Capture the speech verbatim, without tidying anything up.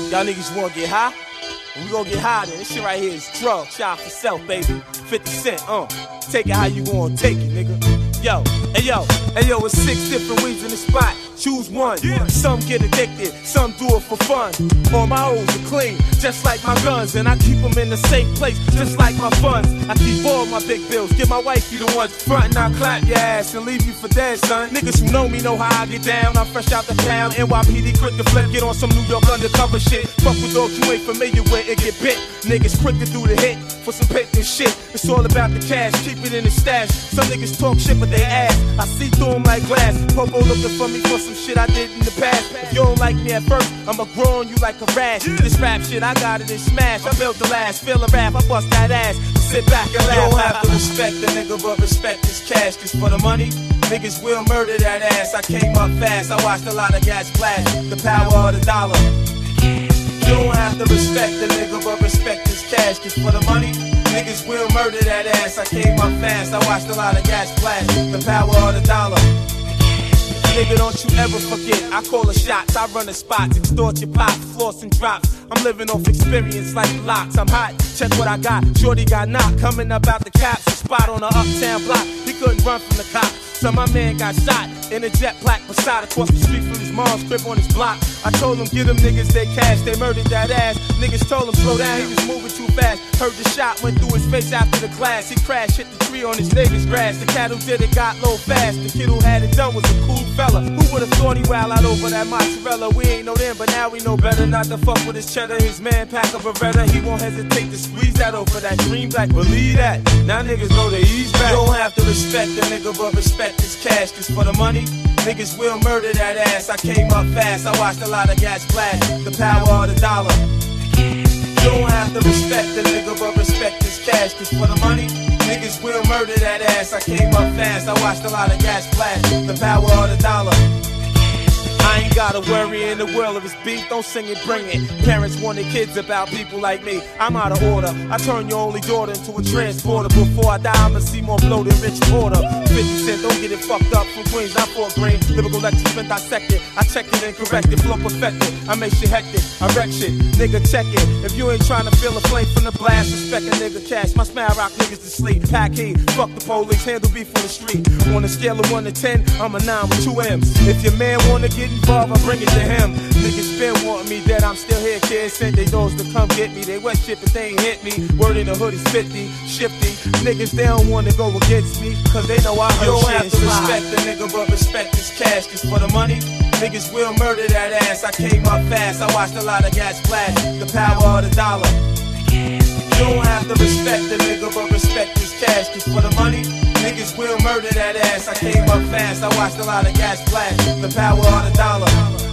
Y'all niggas wanna get high? We gon' get high then. This shit right here is drugs. Shot for self, baby. fifty cent, uh. Take it how you gon' take it, nigga. Yo, hey yo, hey yo, it's six different weeds in the spot. Choose one. Yeah. Some get addicted, some do it for fun. All my hoes are clean, just like my guns. And I keep them in the safe place, just like my funds. I keep all my big bills, give my wife you the ones front and I'll clap your ass and leave you for dead, son. Niggas who know me know how I get down. I'm fresh out the pound, N Y P D quick to flip. Get on some New York undercover shit. Fuck with dogs you ain't familiar with and get bit. Niggas quick to do the hit for some paper shit. It's all about the cash, keep it in the stash. Some niggas talk shit but they ass. I see through them like glass. Popo looking for me for some shit I did in the past. If you don't like me at first, I'ma grow on you like a rash. This rap shit, I got it in smash. I built the last, feel a rap, I bust that ass. Sit back and laugh. You don't have to respect the nigga, but respect this cash. Cause for the money, niggas will murder that ass. I came up fast, I watched a lot of gas flash. The power of the dollar. You don't have to respect the nigga, but respect this cash. Cause for the money, niggas will murder that ass. I came up fast, I watched a lot of gas flash. The power of the dollar. Nigga, don't you ever forget, I call the shots, I run the spots, extort your pops, floss and drops. I'm living off experience like locks. I'm hot, check what I got. Shorty got knocked, coming up out the cops. A spot on the uptown block, he couldn't run from the cops. So my man got shot in a jet black Passat across the street from his mom's crib on his block. I told him, get them niggas they cash, they murdered that ass. Niggas told him, slow down, he was moving too fast. Heard the shot, went through his face after the class. He crashed, hit the tree on his neighbor's grass. The cat who did it got low fast. The kid who had it done was a cool fella. Who would've thought he wild out over that mozzarella? We ain't know then, but now we know better not to fuck with his cheddar. His man pack a Beretta, he won't hesitate to squeeze that over that green black. Believe that, now niggas know they ease back. You don't have to respect the nigga, but respect his cash. Cause for the money, niggas will murder that ass. I came up fast, I watched a lot of gas flash. The power of the dollar. You don't have to respect the nigga, but respect his cash. Cause for the money, niggas will murder that ass. I came up fast, I watched a lot of gas flash. The power of the dollar. I ain't gotta worry in the world if it's beef, don't sing it, bring it. Parents want their kids about people like me. I'm out of order. I turn your only daughter into a transporter. Before I die, I'ma see more blow than Rich Porter. fifty cent, don't get it fucked up from Queens, not Fort Greene. Lyrical lectures been dissected. I checked it and corrected, flow perfected. I make shit hectic, I wreck shit. Nigga, check it. If you ain't trying to feel a flame from the blast, respect a nigga cash. My smile rock niggas to sleep. Pack heat, fuck the police, handle beef on the street. On a scale of one to ten, I'm a nine with two M's. If your man wanna get involved, I bring it to him. Niggas been wanting me dead, I'm still here, kids. Sent they doors to come get me. They wet shit, but they ain't hit me. Word in the hood is fifty, shifty. Niggas, they don't wanna go against me, cause they know I heard. You don't have to respect the nigga, but respect his cash. Cause for the money, niggas will murder that ass. I came up fast, I watched a lot of gas flash. The power of the dollar. You don't have to respect the nigga, but respect his cash. Cause for the money, niggas will murder that ass. I came up fast, I watched a lot of gas flash. The power of the dollar.